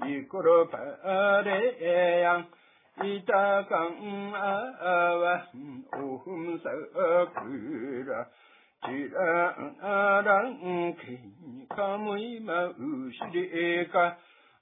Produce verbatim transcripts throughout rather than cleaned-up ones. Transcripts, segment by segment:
이코로 바레양 이타강 아와 오흠사그라 지라랑 카무이마 우시리에카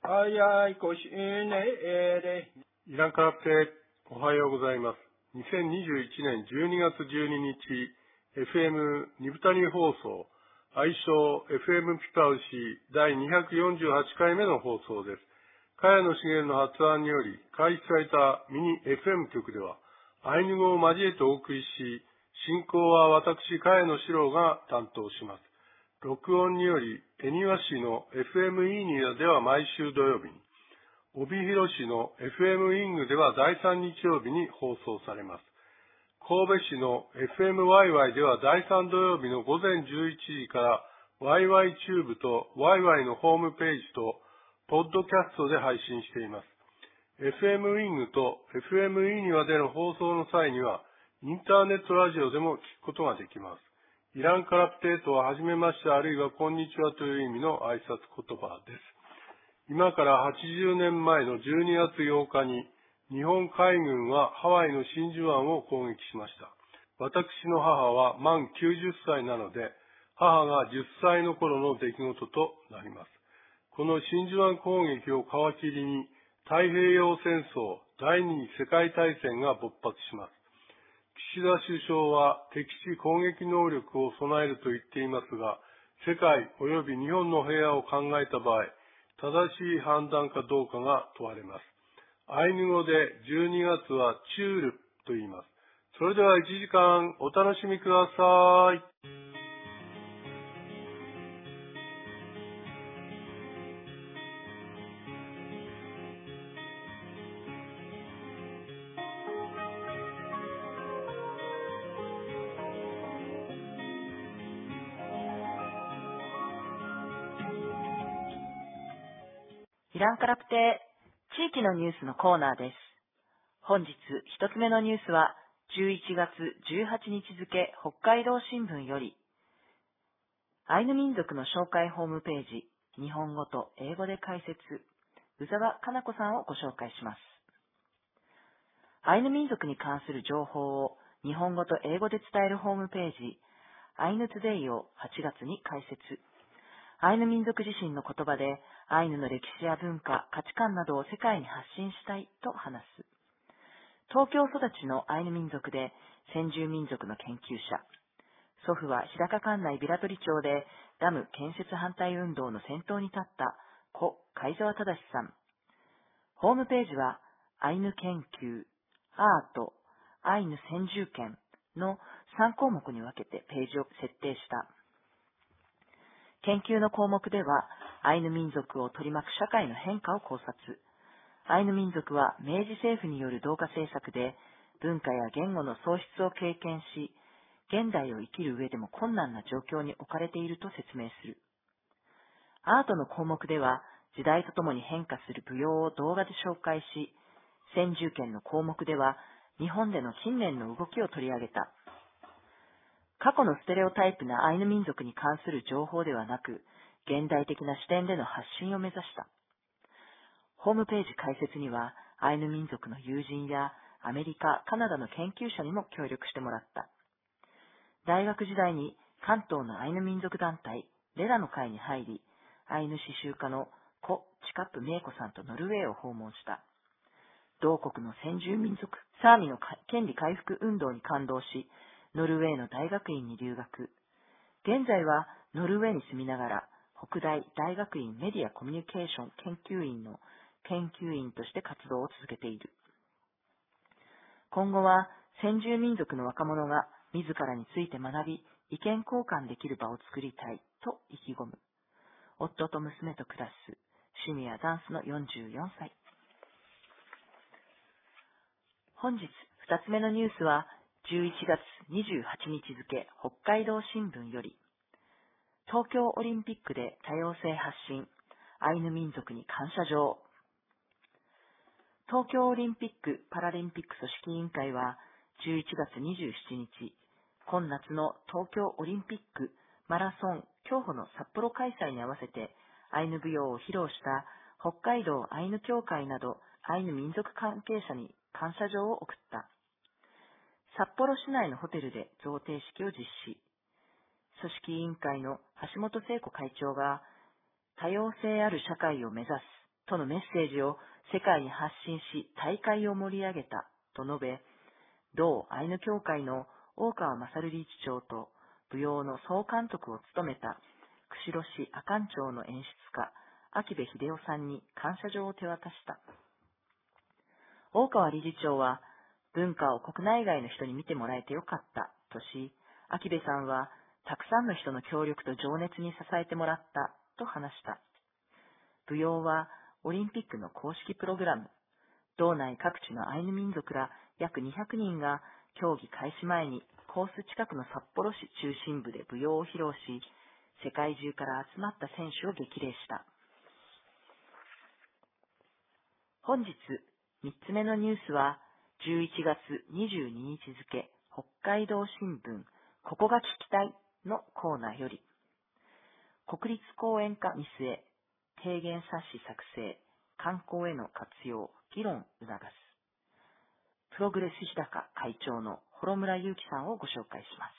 아야이코시네레 イランカラプテ、おはようございます。にせんにじゅういちねんじゅうにがつじゅうににち、エフエム ニブタニ放送、愛称 エフエム ピパウシだいにひゃくよんじゅうはちかいめの放送です。茅野茂の発案により開始されたミニ エフエム 局では、アイヌ語を交えてお送りし、進行は私、茅野史郎が担当します。録音により、恵庭市の エフエム イーニアでは毎週土曜日に、帯広市の エフエム ウィングではだいさん日曜日に放送されます。神戸市の エフエムワイワイ ではだいさん土曜日のごぜんじゅういちじから ワイワイ チューブと ワイワイ のホームページとポッドキャストで配信しています。エフエム ウィングと エフエム イーニワでの放送の際にはインターネットラジオでも聞くことができます。イランカラプテーとははじめましてあるいはこんにちはという意味の挨拶言葉です。今からはちじゅうねんまえのじゅうにがつようかに日本海軍はハワイの真珠湾を攻撃しました。私の母は満きゅうじゅっさいなので、母がじゅっさいの頃の出来事となります。この真珠湾攻撃を皮切りに太平洋戦争第二次世界大戦が勃発します。岸田首相は敵地攻撃能力を備えると言っていますが、世界及び日本の平和を考えた場合、正しい判断かどうかが問われます。アイヌ語でじゅうにがつはチュールと言います。それではいちじかんお楽しみください。 イランカラプテ、地域のニュースのコーナーです。本日一つ目のニュースは、じゅういちがつじゅうはちにち付北海道新聞より、アイヌ民族の紹介ホームページ、日本語と英語で解説、宇沢かな子さんをご紹介します。アイヌ民族に関する情報を日本語と英語で伝えるホームページ、アイヌトゥデイをはちがつに開設。アイヌ民族自身の言葉でアイヌの歴史や文化、価値観などを世界に発信したいと話す。東京育ちのアイヌ民族で先住民族の研究者。祖父は日高管内平取町でダム建設反対運動の先頭に立った故貝沢忠さん。ホームページはアイヌ研究、アート、アイヌ先住権のさんこうもくに分けてページを設定した。研究の項目では、アイヌ民族を取り巻く社会の変化を考察。アイヌ民族は明治政府による同化政策で、文化や言語の喪失を経験し、現代を生きる上でも困難な状況に置かれていると説明する。アートの項目では、時代とともに変化する舞踊を動画で紹介し、先住権の項目では、日本での近年の動きを取り上げた。過去のステレオタイプなアイヌ民族に関する情報ではなく、現代的な視点での発信を目指した。ホームページ開設には、アイヌ民族の友人やアメリカ、カナダの研究者にも協力してもらった。大学時代に関東のアイヌ民族団体、レラの会に入り、アイヌ刺繍家の故チカップメイコさんとノルウェーを訪問した。同国の先住民族、サーミの権利回復運動に感動し、ノルウェーの大学院に留学。現在はノルウェーに住みながら、北大大学院メディアコミュニケーション研究員の研究員として活動を続けている。今後は先住民族の若者が自らについて学び、意見交換できる場を作りたいと意気込む。夫と娘と暮らす趣味やダンスのよんじゅうよんさい。本日二つ目のニュースは、じゅういちがつにじゅうはちにち付北海道新聞より、東京オリンピックで多様性発信、アイヌ民族に感謝状。東京オリンピック・パラリンピック組織委員会は、じゅういちがつにじゅうしちにち、今夏の東京オリンピックマラソン競歩の札幌開催に合わせて、アイヌ舞踊を披露した北海道アイヌ協会などアイヌ民族関係者に感謝状を送った。札幌市内のホテルで贈呈式を実施。組織委員会の橋本聖子会長が、多様性ある社会を目指すとのメッセージを世界に発信し、大会を盛り上げたと述べ、同アイヌ協会の大川勝理事長と舞踊の総監督を務めた釧路市阿寒町の演出家、秋部秀夫さんに感謝状を手渡した。大川理事長は、文化を国内外の人に見てもらえてよかったとし、秋部さんは、たくさんの人の協力と情熱に支えてもらったと話した。舞踊はオリンピックの公式プログラム。道内各地のアイヌ民族ら約にひゃくにんが競技開始前にコース近くの札幌市中心部で舞踊を披露し、世界中から集まった選手を激励した。本日みっつめのニュースはじゅういちがつにじゅうににち付北海道新聞ここが聞きたいのコーナーより、国立公園化見据え、提言冊子作成、観光への活用、議論促す。プログレス日高会長の幌村祐樹さんをご紹介します。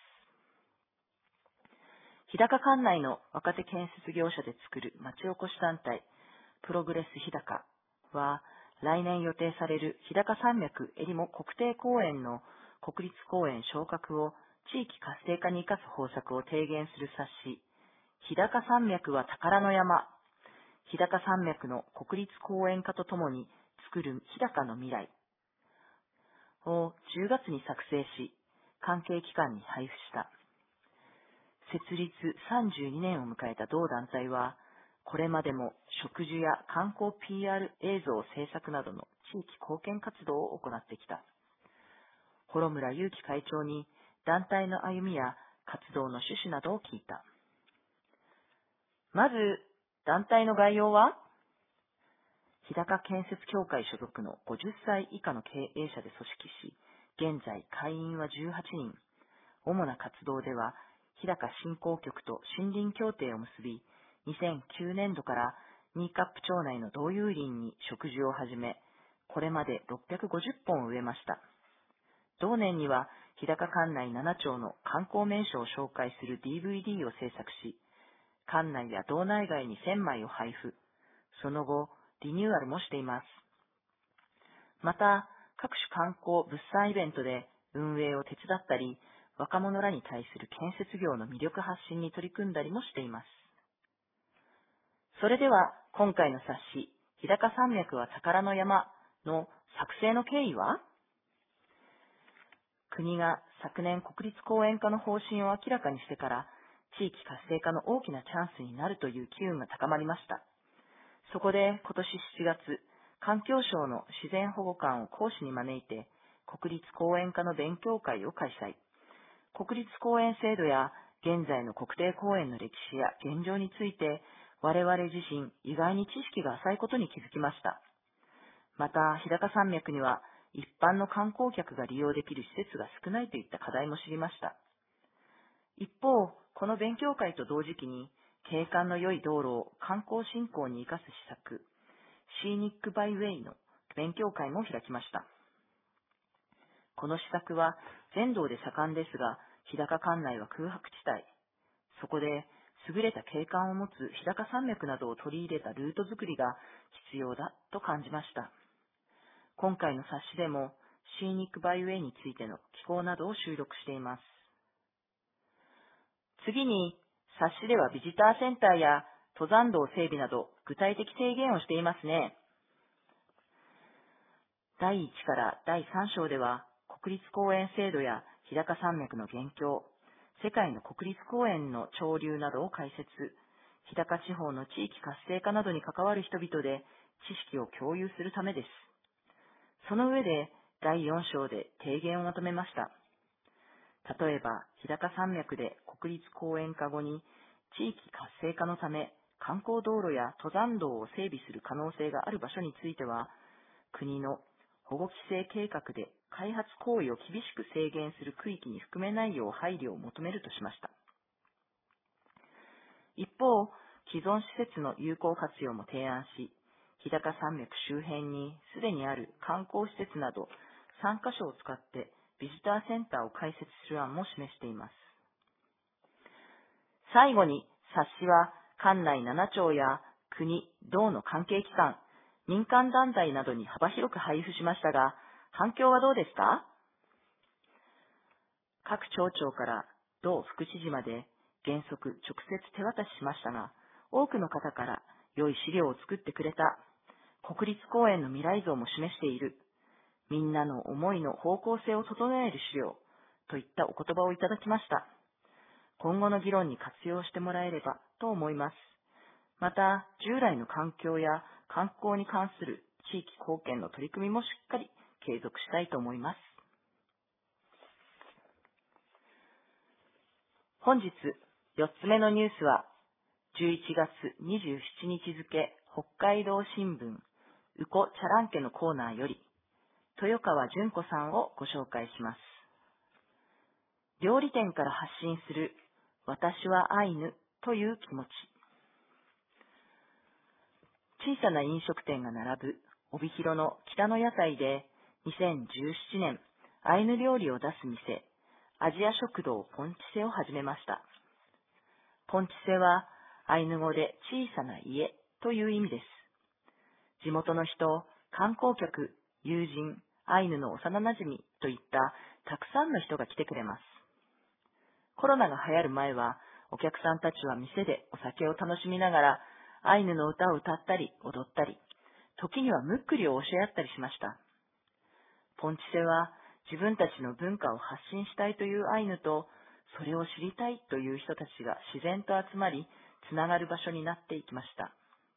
日高管内の若手建設業者で作る町おこし団体、プログレス日高は、来年予定される日高山脈えりも国定公園の国立公園昇格を地域活性化に生かす方策を提言する冊子、日高山脈は宝の山、日高山脈の国立公園化とともに作る日高の未来をじゅうがつに作成し、関係機関に配布した。設立さんじゅうにねんを迎えた同団体は、これまでも植樹や観光 ピーアール 映像制作などの地域貢献活動を行ってきた。幌村祐樹会長に団体の歩みや活動の趣旨などを聞いた。まず、団体の概要は、日高建設協会所属のごじゅっさい以下の経営者で組織し、現在会員はじゅうはちにん。主な活動では、日高振興局と森林協定を結び、にせんきゅうねんどから新冠町内の道有林に植樹を始め、これまでろっぴゃくごじゅっぽんを植えました。同年には、日高管内ななちょうの観光名所を紹介する ディーブイディー を制作し、管内や道内外にせんまいを配布。その後、リニューアルもしています。また、各種観光・物産イベントで運営を手伝ったり、若者らに対する建設業の魅力発信に取り組んだりもしています。それでは、今回の冊子、日高山脈は宝の山の作成の経緯は？国が昨年国立公園化の方針を明らかにしてから、地域活性化の大きなチャンスになるという機運が高まりました。そこで今年しちがつ、環境省の自然保護官を講師に招いて、国立公園化の勉強会を開催。国立公園制度や現在の国定公園の歴史や現状について、我々自身意外に知識が浅いことに気づきました。また、日高山脈には一般の観光客が利用できる施設が少ないといった課題も知りました。一方、この勉強会と同時期に、景観の良い道路を観光振興に生かす施策、シーニックバイウェイの勉強会も開きました。この施策は全道で盛んですが、日高管内は空白地帯。そこで、優れた景観を持つ日高山脈などを取り入れたルート作りが必要だと感じました。今回の冊子でも、シーニックバイウェイについての寄稿などを収録しています。次に、冊子ではビジターセンターや登山道整備など具体的提言をしていますね。だいいちからだいさん章では国立公園制度や日高山脈の現況、世界の国立公園の潮流などを解説、日高地方の地域活性化などに関わる人々で知識を共有するためです。その上でだいよん章で提言をまとめました。例えば、日高山脈で国立公園化後に地域活性化のため観光道路や登山道を整備する可能性がある場所については、国の保護規制計画で開発行為を厳しく制限する区域に含めないよう配慮を求めるとしました。一方、既存施設の有効活用も提案し、 日高山脈周辺にすでにある観光施設などさんカ所を使ってビジターセンターを開設する案も示しています。最後に冊子は管内なな町や国、道の関係機関、民間団体などに幅広く配布しましたが、反響はどうですか？各町長から道副知事まで原則直接手渡ししましたが、多くの方から良い資料を作ってくれた、国立公園の未来像も示している、みんなの思いの方向性を整える資料といったお言葉をいただきました。今後の議論に活用してもらえればと思います。また、従来の環境や観光に関する地域貢献の取り組みもしっかり継続したいと思います。本日よっつめのニュースは、じゅういちがつにじゅうしちにち付北海道新聞うこちゃらんけのコーナーより、豊川純子さんをご紹介します。料理店から発信する私はアイヌという気持ち。小さな飲食店が並ぶ帯広の北の屋台でにせんじゅうななねんアイヌ料理を出す店、アジア食堂ポンチセを始めました。ポンチセはアイヌ語で小さな家という意味です。地元の人、観光客、友人、アイヌの幼馴染といったたくさんの人が来てくれます。コロナが流行る前はお客さんたちは店でお酒を楽しみながらアイヌの歌を歌ったり踊ったり、時にはムックリを教え合ったりしました。ポンチセは自分たちの文化を発信したいというアイヌと、それを知りたいという人たちが自然と集まり、つながる場所になっていきました。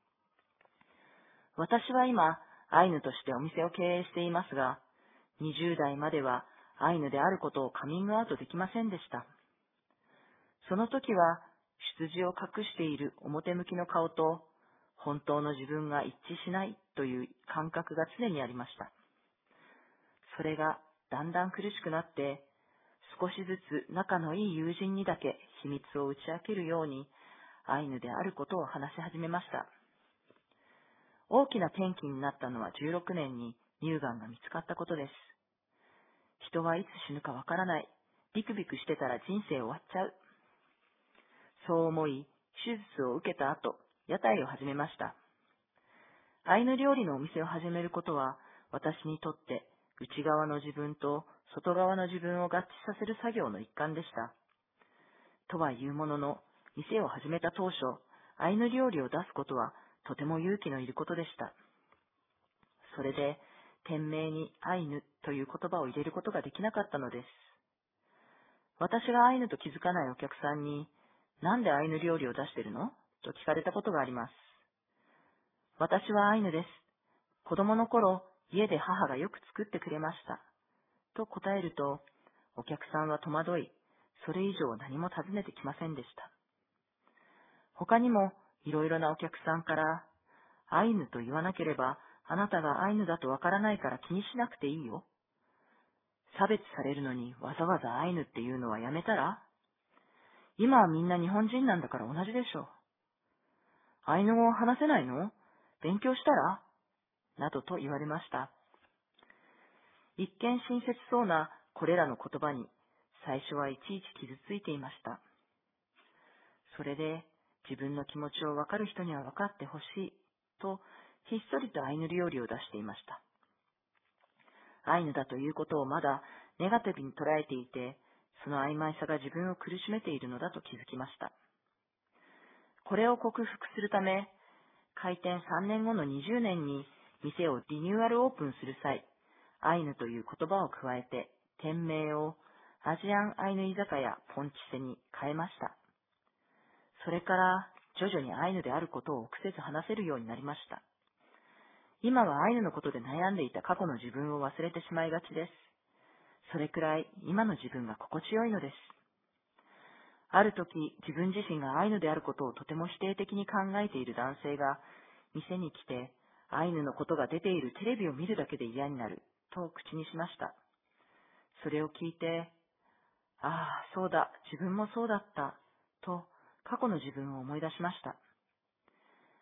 私は今、アイヌとしてお店を経営していますが、にじゅうだいまではアイヌであることをカミングアウトできませんでした。その時は、出自を隠している表向きの顔と、本当の自分が一致しないという感覚が常にありました。それがだんだん苦しくなって、少しずつ仲のいい友人にだけ秘密を打ち明けるように、アイヌであることを話し始めました。大きな転機になったのはじゅうろくねんに乳がんが見つかったことです。人はいつ死ぬかわからない。ビクビクしてたら人生終わっちゃう。そう思い、手術を受けた後、屋台を始めました。アイヌ料理のお店を始めることは、私にとって内側の自分と外側の自分を合致させる作業の一環でした。とはいうものの、店を始めた当初、アイヌ料理を出すことはとても勇気のいることでした。それで、店名にアイヌという言葉を入れることができなかったのです。私がアイヌと気づかないお客さんに、なんでアイヌ料理を出してるのと聞かれたことがあります。私はアイヌです。子供の頃、家で母がよく作ってくれました。と答えると、お客さんは戸惑い、それ以上何も尋ねてきませんでした。他にも、いろいろなお客さんから、アイヌと言わなければ、あなたがアイヌだとわからないから気にしなくていいよ。差別されるのにわざわざアイヌっていうのはやめたら？今はみんな日本人なんだから同じでしょ。アイヌ語を話せないの？勉強したら？などと言われました。一見親切そうなこれらの言葉に最初はいちいち傷ついていました。それで自分の気持ちをわかる人にはわかってほしいとひっそりとアイヌ料理を出していました。アイヌだということをまだネガティブに捉えていて、その曖昧さが自分を苦しめているのだと気づきました。これを克服するため、開店さんねんごのにじゅうねんに店をリニューアルオープンする際、アイヌという言葉を加えて店名をアジアンアイヌ居酒屋ポンチセに変えました。それから徐々にアイヌであることを臆せず話せるようになりました。今はアイヌのことで悩んでいた過去の自分を忘れてしまいがちです。それくらい今の自分が心地よいのです。ある時、自分自身がアイヌであることをとても否定的に考えている男性が店に来て、アイヌのことが出ているテレビを見るだけで嫌になると口にしました。それを聞いて、ああ、そうだ、自分もそうだったと過去の自分を思い出しました。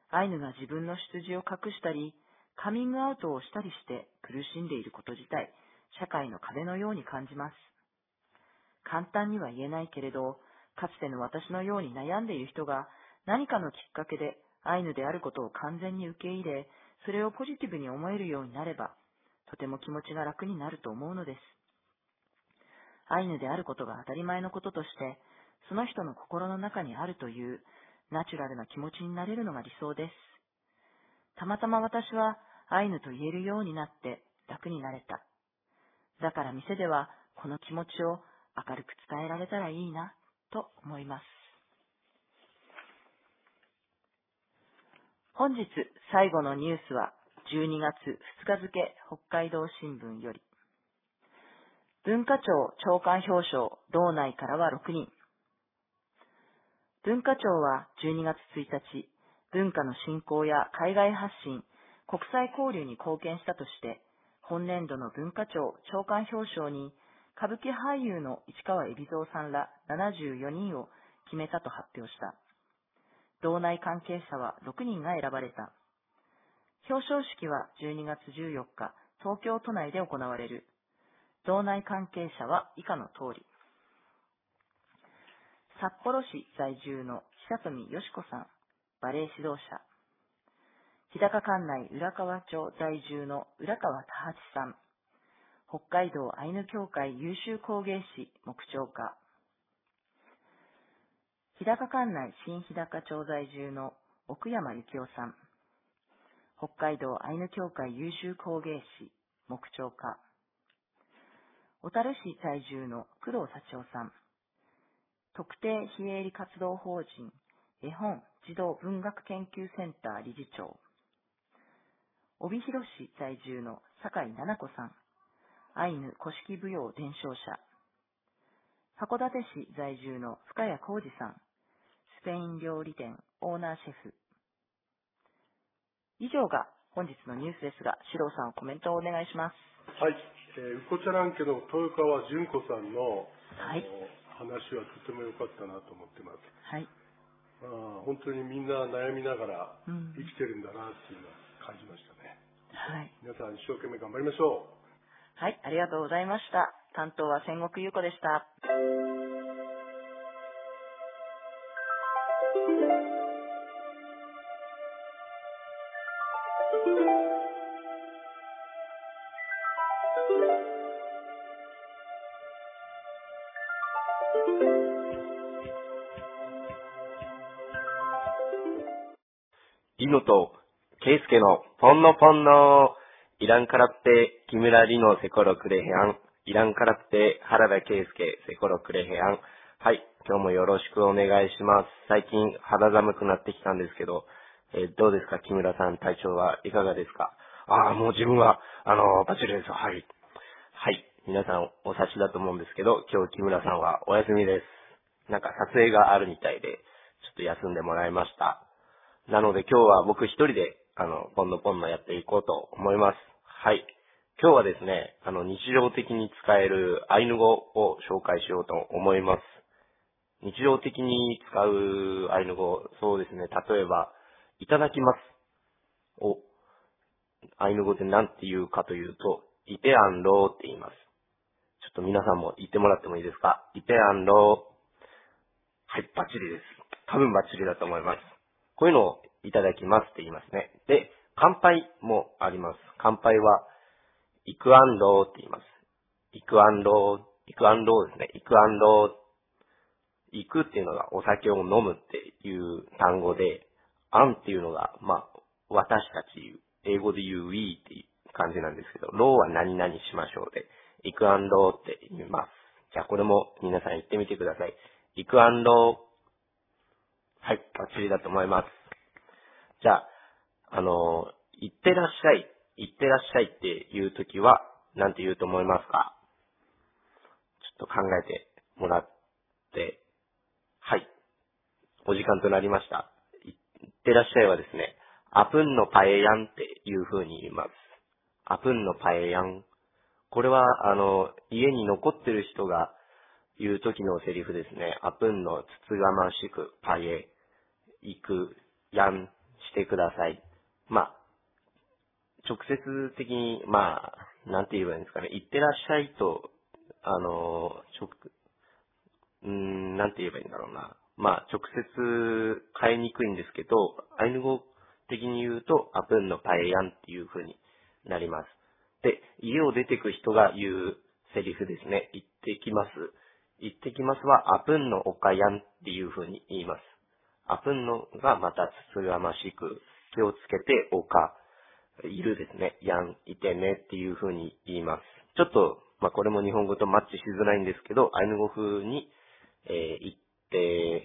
アイヌが自分の出自を隠したり、カミングアウトをしたりして苦しんでいること自体、社会の壁のように感じます。簡単には言えないけれど、かつての私のように悩んでいる人が何かのきっかけでアイヌであることを完全に受け入れ、それをポジティブに思えるようになれば、とても気持ちが楽になると思うのです。アイヌであることが当たり前のこととして、その人の心の中にあるというナチュラルな気持ちになれるのが理想です。たまたま私はアイヌと言えるようになって楽になれた。だから店ではこの気持ちを明るく伝えられたらいいなと思います。本日最後のニュースはじゅうにがつふつか付北海道新聞より。文化庁長官表彰、道内からはろくにん。文化庁はじゅうにがつついたち、文化の振興や海外発信、国際交流に貢献したとして、本年度の文化庁長官表彰に、歌舞伎俳優の市川海老蔵さんらななじゅうよにんを決めたと発表した。道内関係者はろくにんが選ばれた。表彰式はじゅうにがつじゅうよっか、東京都内で行われる。道内関係者は以下の通り。札幌市在住の久富よし子さん、バレエ指導者。日高管内浦河町在住の浦川田八さん、北海道アイヌ協会優秀工芸士木彫家。日高管内新日高町在住の奥山幸夫さん、北海道アイヌ協会優秀工芸士木彫家。小樽市在住の工藤幸夫さん、特定非営利活動法人絵本児童文学研究センター理事長。帯広市在住の酒井奈々子さん、アイヌ古式舞踊伝承者。函館市在住の深谷浩二さん、スペイン料理店オーナーシェフ。以上が本日のニュースですが、四郎さんコメントをお願いします。 はい、えー、うこちゃらん家の豊川純子さんの、 はい、 あの話はとても良かったなと思ってます。 はい。 まあ、本当にみんな悩みながら生きてるんだなっていうのは感じましたね。 はい。 皆さん一生懸命頑張りましょう。 はい、ありがとうございました。担当は千石優子でした。 リノとケイスケのポンノポンノイランカラプテ木村リノセコロクレヘアンイランカラプテ原田ケイスケセコロクレヘアン。はい、今日もよろしくお願いします。最近肌寒くなってきたんですけど、えー、どうですか木村さん、体調はいかがですか？ああ、もう自分はあのバッチリです。はい。はい、皆さんお察しだと思うんですけど、今日木村さんはお休みです。なんか撮影があるみたいで、ちょっと休んでもらいました。なので今日は僕一人で、あの、ポンノポンノやっていこうと思います。はい。今日はですね、あの、日常的に使えるアイヌ語を紹介しようと思います。日常的に使うアイヌ語、そうですね、例えば、いただきますを、アイヌ語で何て言うかというと、イペアンローって言います。ちょっと皆さんも言ってもらってもいいですか？イペアンロー。はい、バッチリです。多分バッチリだと思います。こういうのをいただきますって言いますね。で、乾杯もあります。乾杯は、イクアンローって言います。イクアンロー、イクアンローですね。イクアンロー。イクっていうのがお酒を飲むっていう単語で、アンっていうのが、まあ、私たち、英語で言う we っていう感じなんですけど、ローは何々しましょうで、イクアンローって言います。じゃあこれも皆さん言ってみてください。イクアンロー。はい、バッチリだと思います。じゃあ、あの、いってらっしゃい、いってらっしゃいっていうときは、なんて言うと思いますか？ちょっと考えてもらって、はい、お時間となりました。いってらっしゃいはですね、アプンのパエヤンっていう風に言います。アプンのパエヤン。これは、あの、家に残ってる人が言うときのセリフですね。アプンのつつがましくパエ、行く、やん、 してください。まあ、直接的に、まあ、なんて言えばいいんですかね。いってらっしゃいと、あの、直、うーん、なんて言えばいいんだろうな。まあ、直接変えにくいんですけど、アイヌ語的に言うと、アプンのパエヤンっていう風になります。で、家を出てく人が言うセリフですね。行ってきます。行ってきますは、アプンのおかやんっていう風に言います。アプンのがまたつつがましく、気をつけておか、いるですね。やん、いてねっていう風に言います。ちょっと、まあこれも日本語とマッチしづらいんですけど、アイヌ語風に、えー、行って、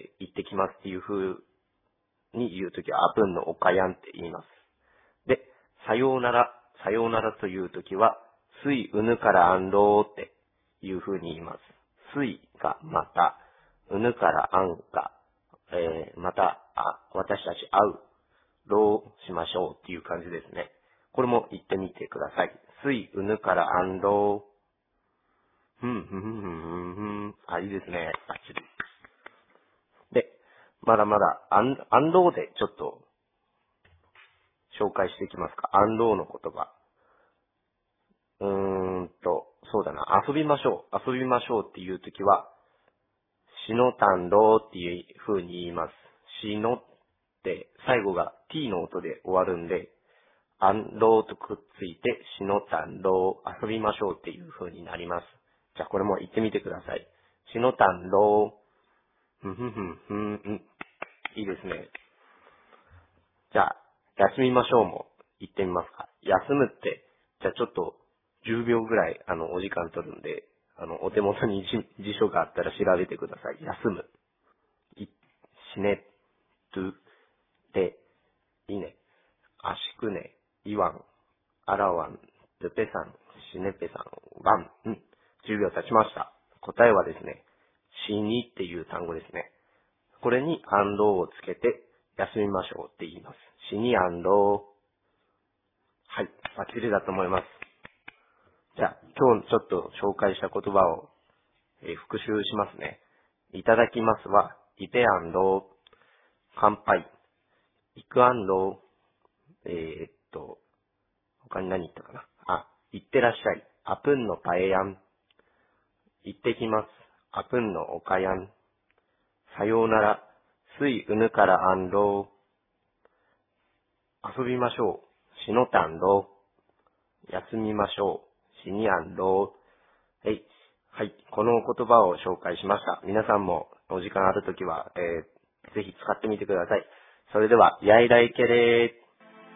行ってきますっていう風に言うときは、アプンのおかやんって言います。で、さようなら、さようならというときは、すいうぬからあんろーっていう風に言います。すいがまた、うぬからあんが、えー、また、あ、私たち会う、ろうしましょうっていう感じですね。これも言ってみてください。すいうぬからあんろう。ふんふんふんふんふんふん。あ、いいですね。バッチリ。で、まだまだ、あん、あんろうでちょっと、紹介していきますか。あんろうの言葉。うーんと、そうだな。遊びましょう。遊びましょうっていうときは、しのたんろうっていう風に言います。しのって、最後が t の音で終わるんで、あんろうとくっついて、しのたんろう、遊びましょうっていう風になります。じゃあこれも言ってみてください。しのたんろう、ふんふんふんふん、ん。いいですね。じゃあ、休みましょうも言ってみますか。休むって、じゃあちょっとじゅうびょうぐらい、あの、お時間取るんで、あの、お手元に辞辞書があったら調べてください。休む。い、しね、と、で、いね、あしくね、いわん、あらわん、るぺさん、しねぺさん、わん、ん。じゅうびょう経ちました。答えはですね、しにっていう単語ですね。これにアンローをつけて、休みましょうって言います。しにアンロー。はい、バッチリだと思います。じゃあ、今日ちょっと紹介した言葉を、えー復習しますね。いただきますは、いてあんろう、乾杯、いくあんろう、えー、っと、他に何言ったかな。あ、いってらっしゃい、あぷんのパエヤン、行ってきます、あぷんのおかやん、さようなら、すいうぬからあんろう、遊びましょう、しのたんろう、休みましょう、しにあんろう。はい。はい。この言葉を紹介しました。皆さんもお時間あるときは、えー、ぜひ使ってみてください。それでは、やいらいけれー。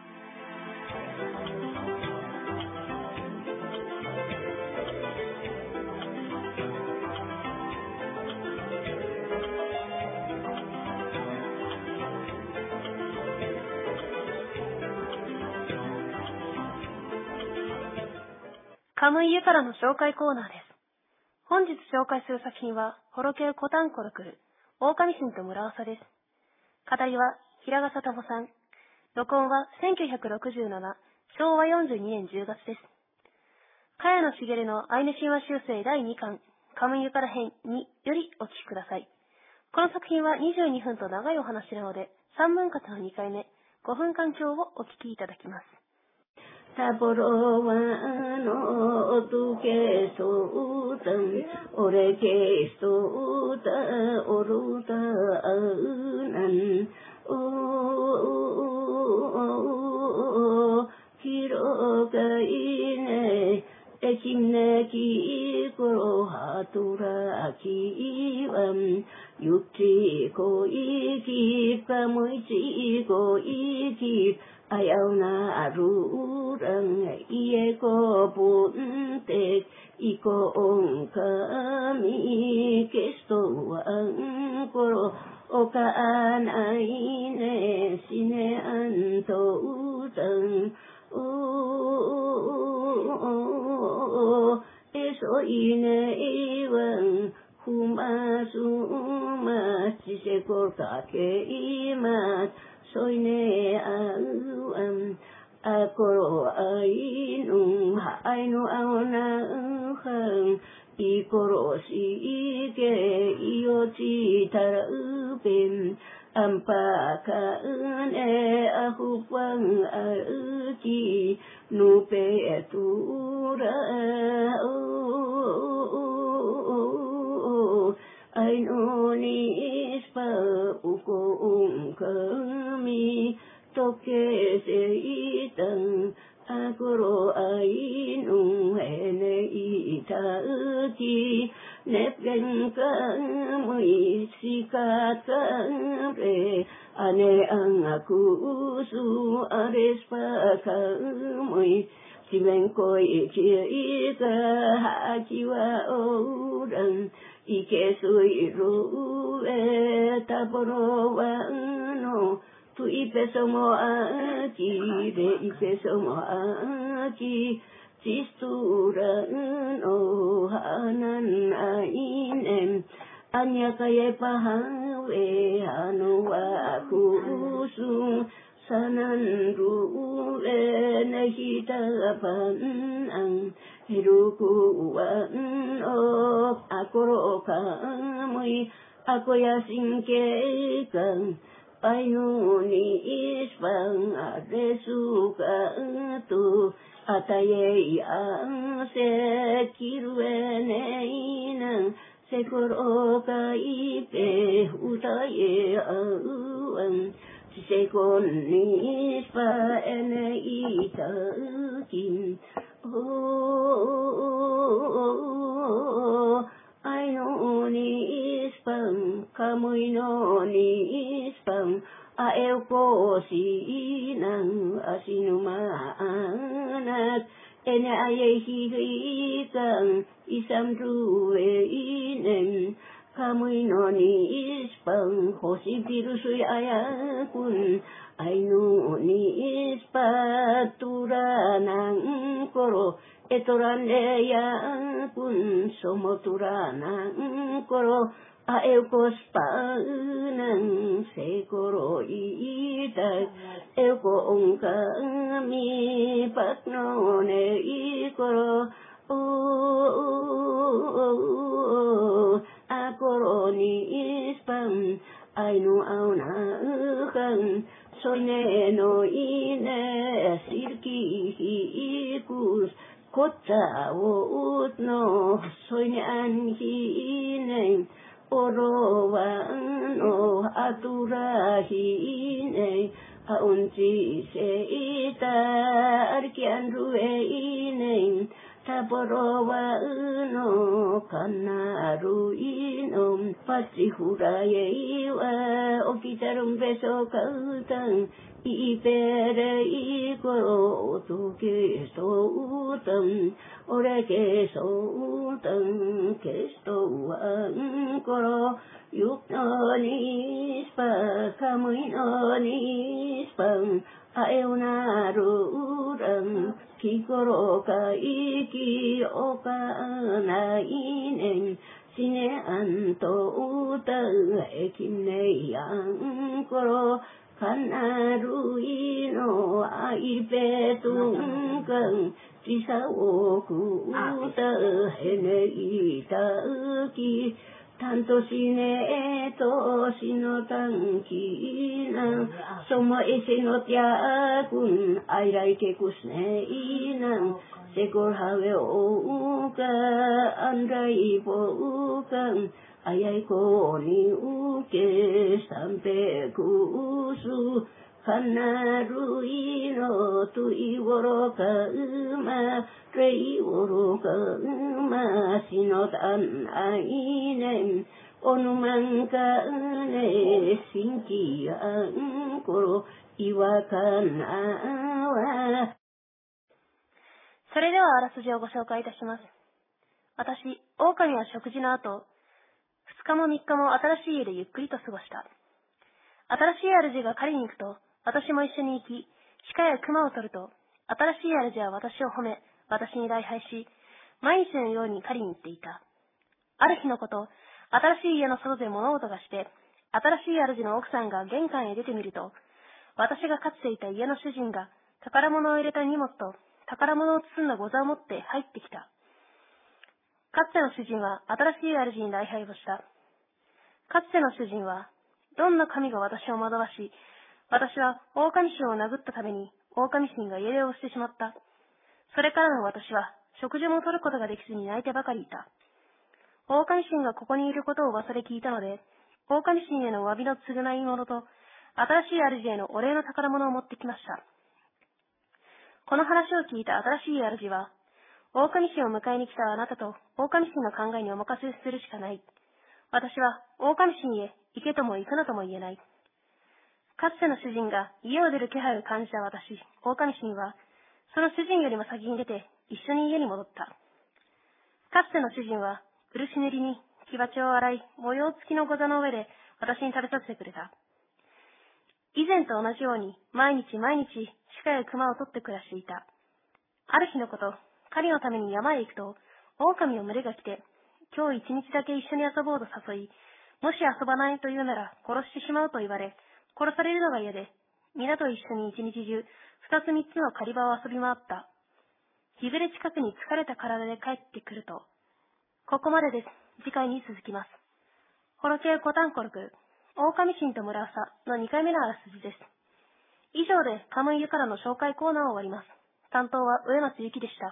カムイユからの紹介コーナーです。本日紹介する作品は、ホロケウコタンコロクル、狼神と村長です。語りは、平賀里穂さん。録音はせんきゅうひゃくろくじゅうなな、しょうわよんじゅうにねんじゅうがつです。茅野茂のアイヌ神話修正だいにかん、カムイユから編によりお聞きください。この作品はにじゅうにふんと長いお話なので、さんぶん割のにかいめ、ごふんかん強をお聞きいただきます。 タボロワのおとけそうたん、おれけそうたおろたあうなんおおひろがいねえきねきころはとらきわんゆきこいきかもいちこいきayaw na arurang iye ko puntek iko ang kami kesto ang koro o kaan ay ne sine anto utang o eso ine iwang humasuma sisekor kake imat soy ne ang akoro ay nung hay no ang nang ikoro si ike iyo chi tarupin ampakaan e ahupang arki nupetura ay nonis pa ukong kami toke se itang agoro ay nung hene itaki nepgen kamoy sikat kamre ane ang akusu ares pa kamoy simenkoy ikika hakiwa orang ikesoy ruwe taporo wano tu ipeso mo aki de ipeso mo aki cisturan o hanan ainem anya kaya pahawe anu akusu sanan ruwe nahitapan ang hirukuan o akoro kamoy ako yasingkekan ay nunis pang aresuka tu ataye ang sekirwene inang sekoro kaipe utaye ang sekon nis pa ene itakin oh ay nonis pang kamoy nonis pang aew ko sinang asinumaanat ene ayay higikang isang ruwe inen kamoy nonis pang hosi birusoy ayakun ay nonis patura ng koro etoran leyakun somotura ng koro aew kos pa ng sekoro itag ew ko ong kami patnone ikoro oh akoro ni ispam ay no au na kan soine no ine sirki ikus kota wo utno soine an hine oro wano atura hine aunci se ita arkian ruwe ine taporo wano kanaru inom pasti huraye iwa okitarum beso kautang ipere ikoro tuke so utam ore ke so utam ke sto ang koro yuk no nispa kamuy no nispang aew na rurang kikoro ka iki o ka na inen sine anto utang ekim ne yang koro kanaruino aipetung kang sisawo kuta hene itaki tanto sine eto sinotangkina somo esenotiakun airai ke kusne inang sekor hawe ouka andrai poukang ayay ko ni uke sampe kusu kanaruino tu iworo ka uma re iworo ka uma sinotan ainen onuman ka ne sinki ang koro iwakan awa。 それではあらすじをご紹介いたします。私、狼は食事の後、二日も三日も新しい家でゆっくりと過ごした。新しい主が狩りに行くと、私も一緒に行き、鹿や熊を取ると、新しい主は私を褒め、私に礼拝し、毎日のように狩りに行っていた。ある日のこと、新しい家の外で物音がして、新しい主の奥さんが玄関へ出てみると、私がかつていた家の主人が宝物を入れた荷物と宝物を包んだ御座を持って入ってきた。かつての主人は新しい主に礼拝をした。かつての主人は、 どんな神が私を惑わし、私は狼神を殴ったために狼神が家出をしてしまった。それからの私は食事も取ることができずに泣いてばかりいた。狼神がここにいることを噂で聞いたので、狼神への詫びの償い物と、新しい主へのお礼の宝物を持ってきました。この話を聞いた新しい主は、狼神を迎えに来たあなたと狼神の考えにお任せするしかない。私は狼神へ行けとも行くなとも言えない。かつての主人が家を出る気配を感じた私、狼神は、その主人よりも先に出て一緒に家に戻った。かつての主人は、漆塗りに木鉢を洗い、模様付きの御座の上で私に食べさせてくれた。以前と同じように、毎日毎日鹿や熊を取って暮らしていた。ある日のこと、狩りのために山へ行くと、狼の群れが来て、今日一日だけ一緒に遊ぼうと誘い、もし遊ばないと言うなら殺してしまうと言われ、殺されるのが嫌で、皆と一緒に一日中、二つ三つの狩り場を遊び回った。日暮れ近くに疲れた体で帰ってくると、ここまでです。次回に続きます。ホロケーコタンコルク、狼神と村朝のにかいめのあらすじです。以上でカムイユからの紹介コーナーを終わります。担当は上松ゆきでした。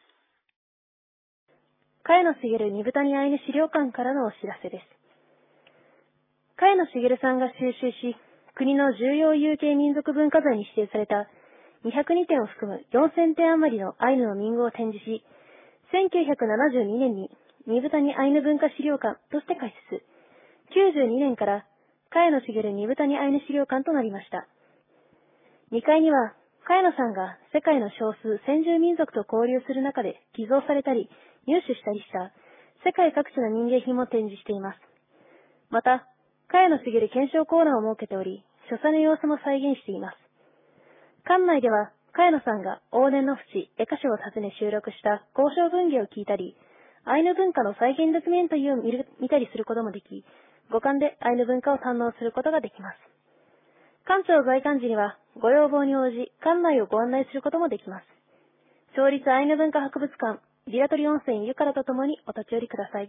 茅野茂二豚にアイヌ資料館からのお知らせです。茅野茂さんが収集し、国の重要有形民族文化財に指定されたにひゃくにてんを含むよんせんてん余りのアイヌの民具を展示し、せんきゅうひゃくななじゅうにねんに二豚にアイヌ文化資料館として開設。きゅうじゅうにねんから茅野茂二豚にアイヌ資料館となりました。にかいには、茅野さんが世界の少数先住民族と交流する中で寄贈されたり入手したりした世界各地の民芸品も展示しています。また、茅野茂検証コーナーを設けており、所作の様子も再現しています。館内では、茅野さんが往年の淵、江歌所を訪ね収録した交渉文芸を聞いたり、アイヌ文化の再現ドキュメンタリーを見る見たりすることもでき、五感でアイヌ文化を堪能することができます。館長在館時には、ご要望に応じ、館内をご案内することもできます。町立アイヌ文化博物館、リラトリ温泉湯からとともにお立ち寄りください。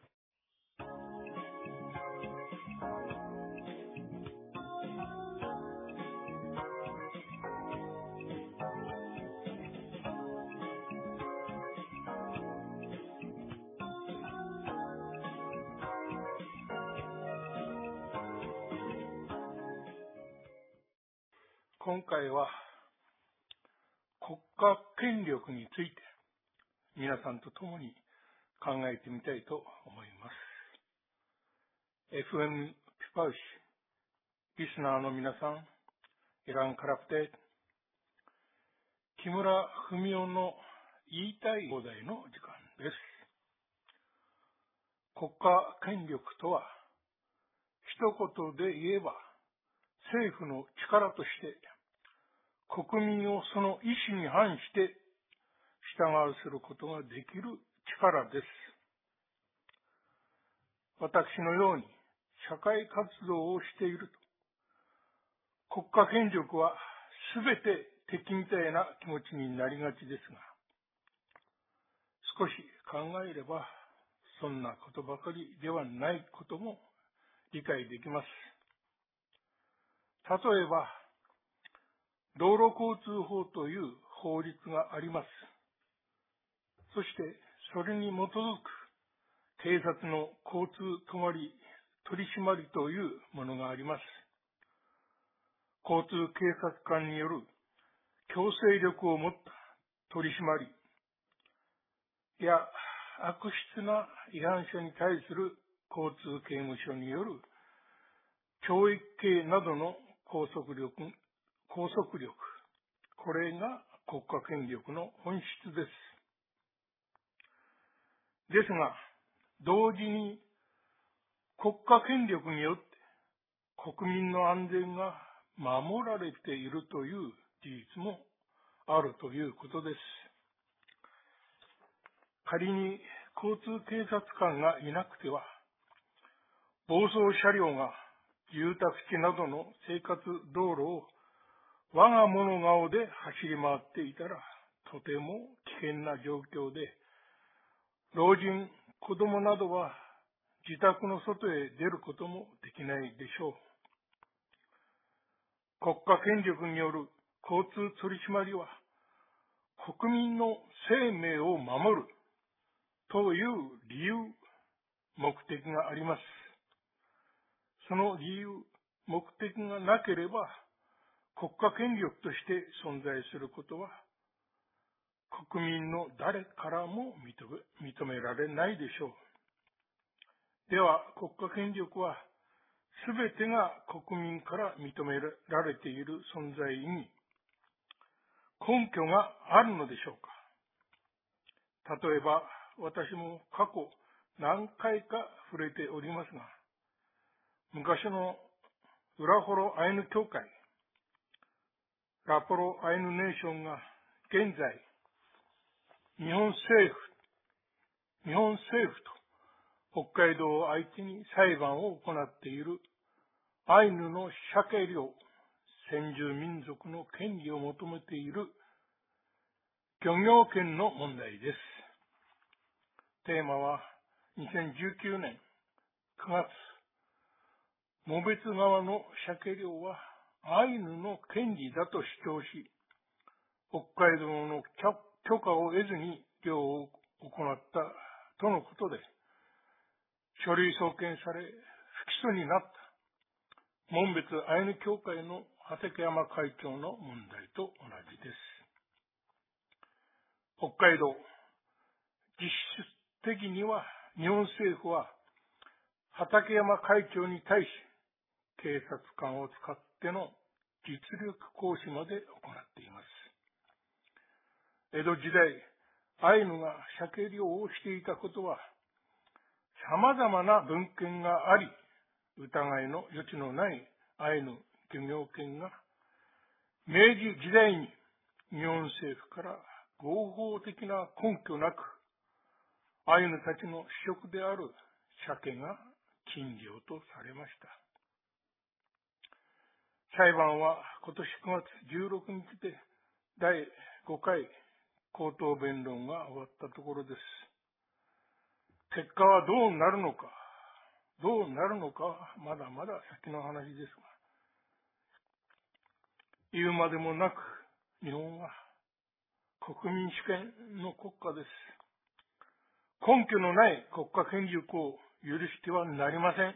今回は国家権力について皆さんと共に考えてみたいと思います。エフエム ピパウシ、リスナーの皆さん、イランカラプテ、木村文夫の言いたい放題の時間です。国家権力とは、一言で言えば政府の力として国民をその意思に反して従わせることができる力です。私のように社会活動をしていると、国家権力はすべて敵みたいな気持ちになりがちですが、少し考えればそんなことばかりではないことも理解できます。例えば、道路交通法という法律があります。そして、それに基づく警察の交通止まり取り締まりというものがあります。交通警察官による強制力を持った取り締まりや悪質な違反者に対する交通刑務所による懲役刑などの拘束力、拘束力、これが国家権力の本質です。ですが、同時に国家権力によって国民の安全が守られているという事実もあるということです。仮に交通警察官がいなくては、暴走車両が住宅地などの生活道路を我が物顔で走り回っていたら、とても危険な状況で、老人、子供などは自宅の外へ出ることもできないでしょう。国家権力による交通取り締まりは、国民の生命を守るという理由、目的があります。その理由、目的がなければ、国家権力として存在することは、国民の誰からも認め、認められないでしょう。では、国家権力は、すべてが国民から認められている存在に、根拠があるのでしょうか。例えば、私も過去何回か触れておりますが、昔の裏ホロアイヌ協会、ラポロアイヌネーションが現在、日本政府、日本政府と北海道を相手に裁判を行っているアイヌの鮭漁、先住民族の権利を求めている漁業権の問題です。テーマはにせんじゅうきゅうねんくがつ、紋別川の鮭漁はアイヌの権利だと主張し、北海道の許可を得ずに漁を行ったとのことで、書類送検され不起訴になった紋別アイヌ協会の畠山会長の問題と同じです。北海道、実質的には日本政府は畠山会長に対し警察官を使っての実力行使まで行っています。江戸時代、アイヌが鮭漁をしていたことは様々な文献があり、疑いの余地のないアイヌ漁業権が明治時代に日本政府から合法的な根拠なく、アイヌたちの主食である鮭が禁漁とされました。裁判は今年くがつじゅうろくにちでだいごかい口頭弁論が終わったところです。結果はどうなるのか、どうなるのかはまだまだ先の話ですが、言うまでもなく日本は国民主権の国家です。根拠のない国家権力を許してはなりません。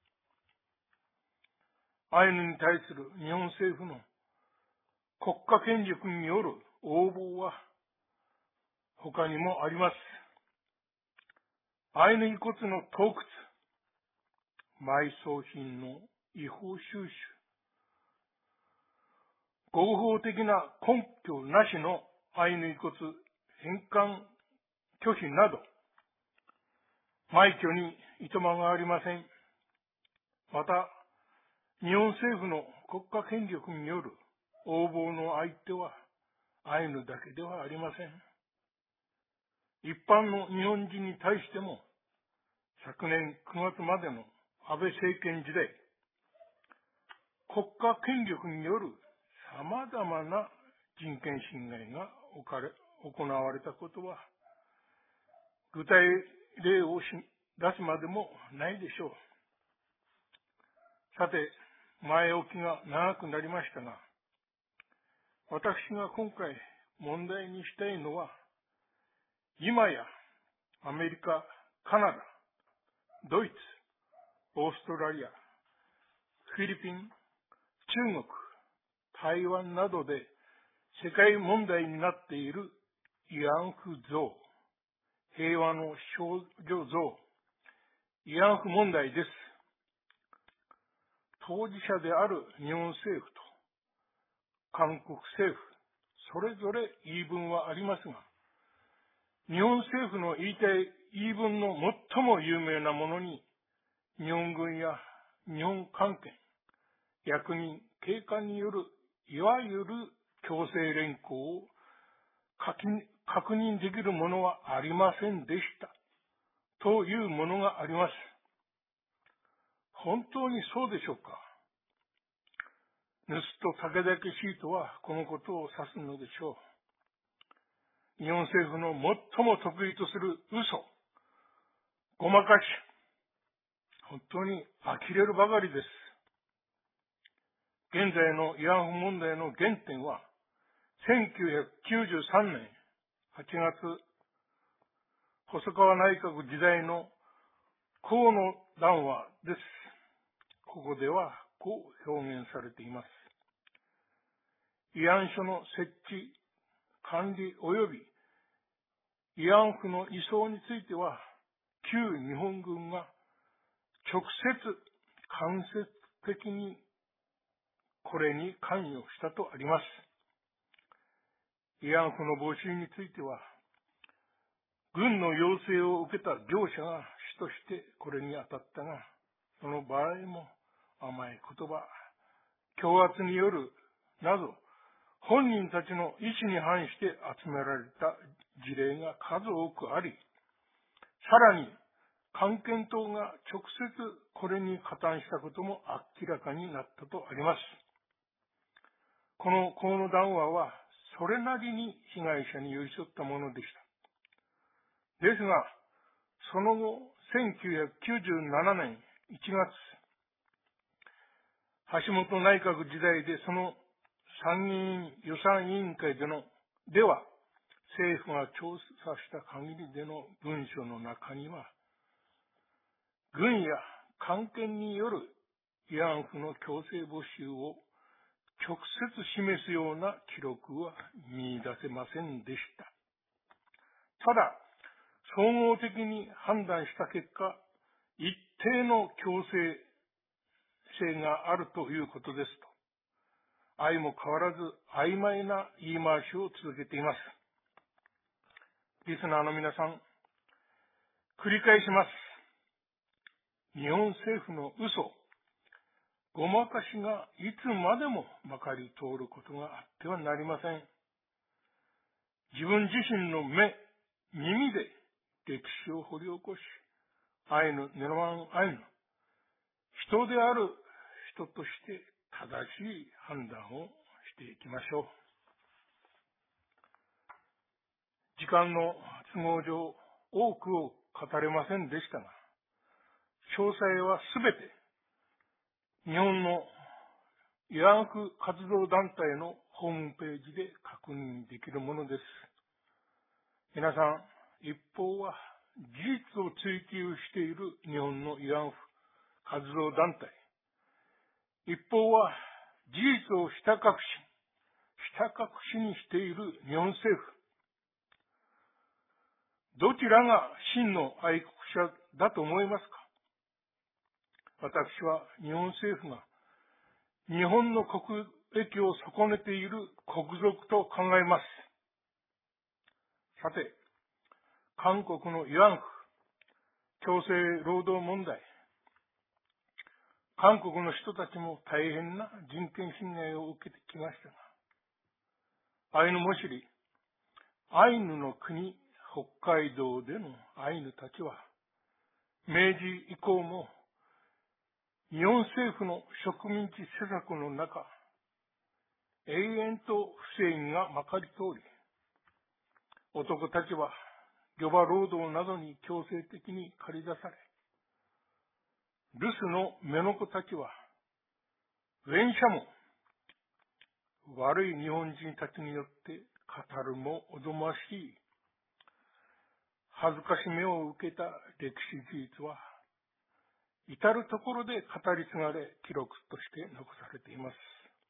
アイヌに対する日本政府の国家権力による横暴は他にもあります。アイヌ遺骨の盗掘、埋葬品の違法収集、合法的な根拠なしのアイヌ遺骨返還拒否など、枚挙にいとまがありません。また、日本政府の国家権力による横暴の相手はアイヌだけではありません。一般の日本人に対しても、昨年くがつまでの安倍政権時代、国家権力による様々な人権侵害が行われたことは、具体例を出すまでもないでしょう。さて、前置きが長くなりましたが、私が今回問題にしたいのは、今やアメリカ、カナダ、ドイツ、オーストラリア、フィリピン、中国、台湾などで世界問題になっている慰安婦像、平和の少女像、慰安婦問題です。当事者である日本政府と韓国政府、それぞれ言い分はありますが、日本政府の言いたい言い分の最も有名なものに、日本軍や日本官憲、役人、警官によるいわゆる強制連行を確認できるものはありませんでした。というものがあります。本当にそうでしょうか。盗人武田シートはこのことを指すのでしょう。日本政府の最も得意とする嘘、ごまかし、 本当に呆れるばかりです。現在の慰安婦問題の原点は、せんきゅうひゃくきゅうじゅうさんねんはちがつ、細川内閣時代の河野談話です。ここではこう表現されています。慰安所の設置、管理及び慰安婦の移送については、旧日本軍が直接、間接的にこれに関与したとあります。慰安婦の募集については、軍の要請を受けた業者が主としてこれに当たったが、その場合も甘い言葉、強圧によるなど、本人たちの意思に反して集められた事例が数多くあり、さらに、関係党が直接これに加担したことも明らかになったとあります。この河野談話は、それなりに被害者に寄り添ったものでした。ですが、その後、せんきゅうひゃくきゅうじゅうななねんいちがつ、橋本内閣時代でその参議院予算委員会での、では、政府が調査した限りでの文書の中には、軍や官憲による慰安婦の強制募集を直接示すような記録は見出せませんでした。ただ、総合的に判断した結果、一定の強制性があるということですと、相も変わらず曖昧な言い回しを続けています。リスナーの皆さん、繰り返します。日本政府の嘘、ごまかしがいつまでもまかり通ることがあってはなりません。自分自身の目、耳で歴史を掘り起こし、アイヌ、ネロワンアイヌ、人である人として正しい判断をしていきましょう。時間の都合上、多くを語れませんでしたが、詳細はすべて日本の慰安婦活動団体のホームページで確認できるものです。皆さん、一方は事実を追求している日本の慰安婦活動団体、一方は事実をひた隠し、ひた隠しにしている日本政府。どちらが真の愛国者だと思いますか？私は日本政府が日本の国益を損ねている国賊と考えます。さて、韓国の慰安婦、強制労働問題、韓国の人たちも大変な人権侵害を受けてきましたが、アイヌモシリ、アイヌの国、北海道でのアイヌたちは、明治以降も日本政府の植民地施策の中、永遠と不正義がまかり通り、男たちは漁場労働などに強制的に駆り出され、留守の目の子たちは、連射も悪い日本人たちによって語るもおぞましい恥ずかしめを受けた歴史事実は、至るところで語り継がれ、記録として残されています。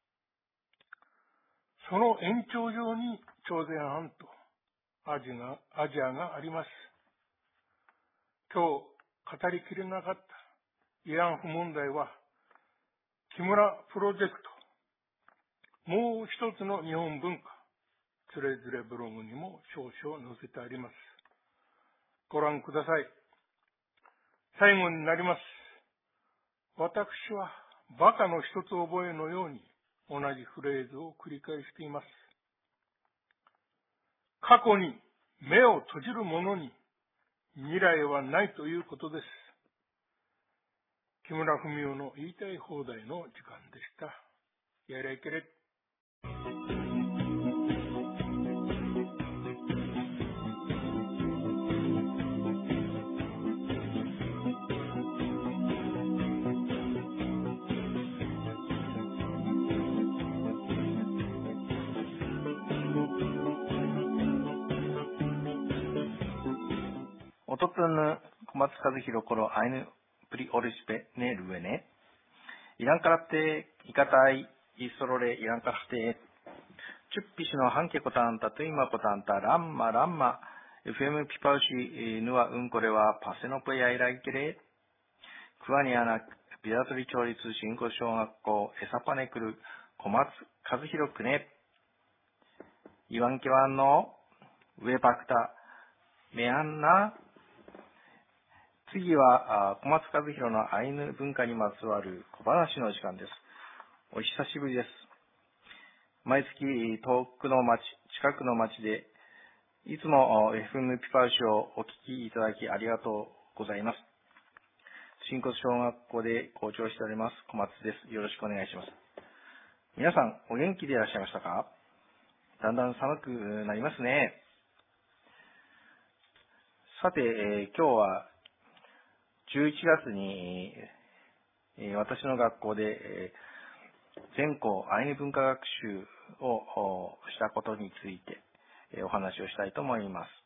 その延長上に朝鮮半島、アジアが、アジアがあります。今日語りきれなかった慰安婦問題は、木村プロジェクト、もう一つの日本文化、つれづれブログにも少々載せてあります。ご覧ください。最後になります。私はバカの一つ覚えのように同じフレーズを繰り返しています。過去に目を閉じる者に未来はないということです。木村文雄の言いたい放題の時間でした。やりゃいけれ。 Ototun Komatsu Kazuhiro koro eine Priorispе ne ruene. Iran karapte ikatai isorore Iran karapte. Chuppishi no hanke kotan tatuima kotan ta ramma ramma.エフエム pipaushi nuwa unkore wa pasenope ya iraikere. Kuwani ana Bidatori 町立新興小学校エサパネクル小松和弘くね。イワンケワンのウェパクタメアンナ。次は小松和弘のアイヌ文化にまつわる小話の時間です。お久しぶりです。毎月遠くの町、近くの町でいつも エフエム ピパウシをお聞きいただきありがとうございます。新骨小学校で校長しております小松です。よろしくお願いします。皆さんお元気でいらっしゃいましたか？だんだん寒くなりますね。さて、えー、今日はじゅういちがつに、えー、私の学校で、えー、全校アイヌ文化学習をしたことについて、えー、お話をしたいと思います。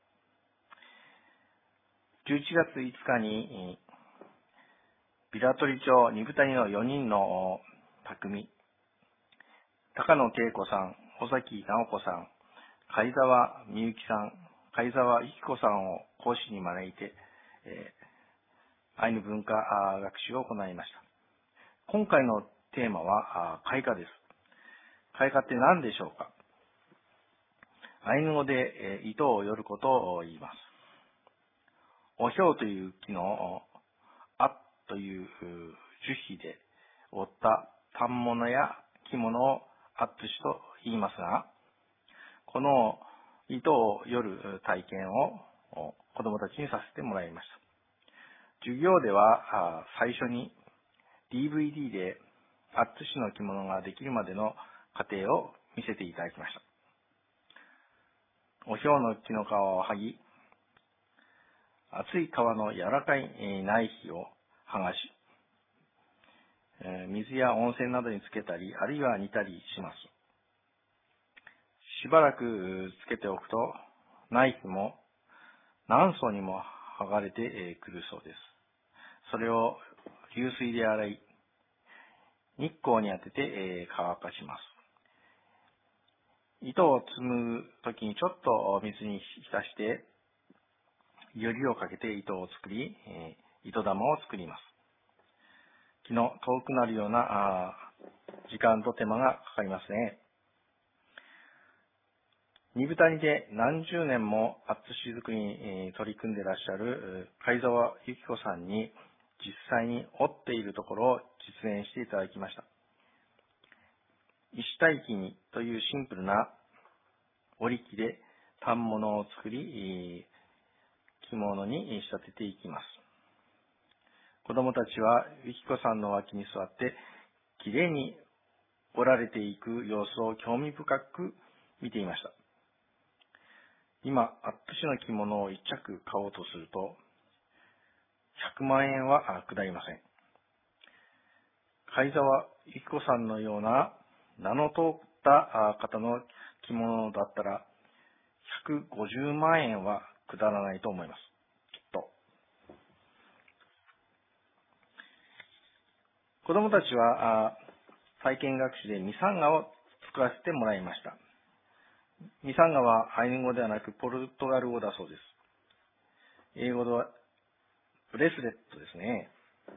じゅういちがついつかにビラトリ町二部谷のよにんの匠、高野恵子さん、尾崎直子さん、貝沢みゆきさん、貝沢ゆき子さんを講師に招いて、えー、アイヌ文化学習を行いました。今回のテーマは開花です。開花って何でしょうか？アイヌ語で、えー、糸をよることを言います。おひょうという木のあという樹皮で織った反物や着物をアットシと言いますが、この糸をよる体験を子どもたちにさせてもらいました。授業では最初に ディーブイディー でアットシの着物ができるまでの過程を見せていただきました。おひょうの木の皮を剥ぎ、厚い皮の柔らかい内皮を剥がし、水や温泉などにつけたり、あるいは煮たりします。しばらくつけておくと、内皮も何層にも剥がれてくるそうです。それを流水で洗い、日光に当てて乾かします。糸を紡ぐときにちょっと水に浸して、よりをかけて糸を作り、糸玉を作ります。木の遠くなるような時間と手間がかかりますね。二部谷で何十年もアットシ作りに取り組んでいらっしゃる貝沢由紀子さんに実際に織っているところを実演していただきました。石体木にというシンプルな織り機で反物を作り、着物に仕立てていきます。子供たちはゆきこさんの脇に座ってきれいに織られていく様子を興味深く見ていました。今、アットシの着物を一着買おうとするとひゃくまんえんは下りません。貝沢ゆきこさんのような名の通った方の着物だったらひゃくごじゅうまんえんは下らないと思います。きっと。子供たちは体験学習でミサンガを作らせてもらいました。ミサンガはアイヌ語ではなくポルトガル語だそうです。英語ではブレスレットですね。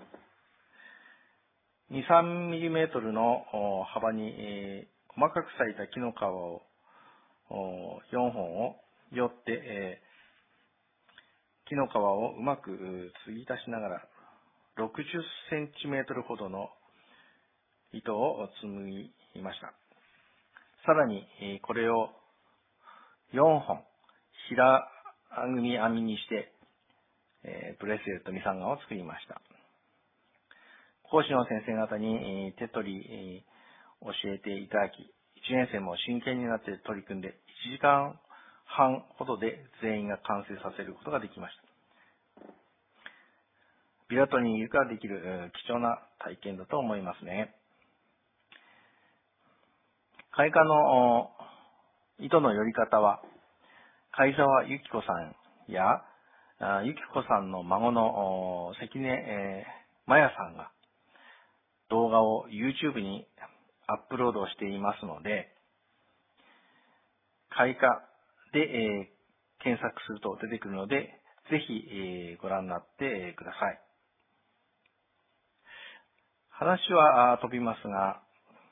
に、さんミリメートルの幅に、えー、細かく裂いた木の皮をよんほんをよって、えー、木の皮をうまく継ぎ足しながらろくじゅっセンチメートルほどの糸を紡ぎました。さらに、えー、これをよんほん平組み編みにして、えー、ブレスレットミサンガを作りました。講師の先生方に手取り教えていただき、いちねん生も真剣になって取り組んでいちじかんはんほどで全員が完成させることができました。ビラトリにいるからできる貴重な体験だと思いますね。開花の糸のより方は、貝沢由紀子さんやあゆきこさんの孫の関根、えー、まやさんが動画を YouTube にアップロードしていますので、開花で、えー、検索すると出てくるので、ぜひ、えー、ご覧になってください。話は飛びますが、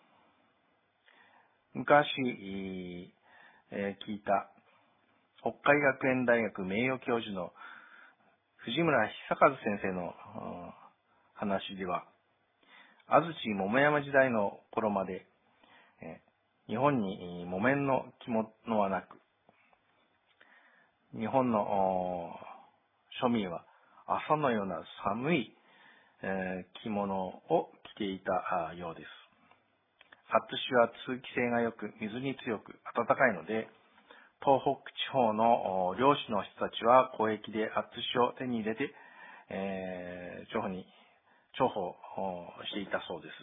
昔、えー、聞いた北海学園大学名誉教授の藤村久和先生の話では、安土桃山時代の頃まで、えー、日本に木綿の着物はなく、日本の庶民は朝のような寒い、えー、着物を着ていたようです。アットシは通気性が良く、水に強く、暖かいので、東北地方の漁師の人たちは交易でアットシを手に入れて、えー、重宝に、重宝していたそうです。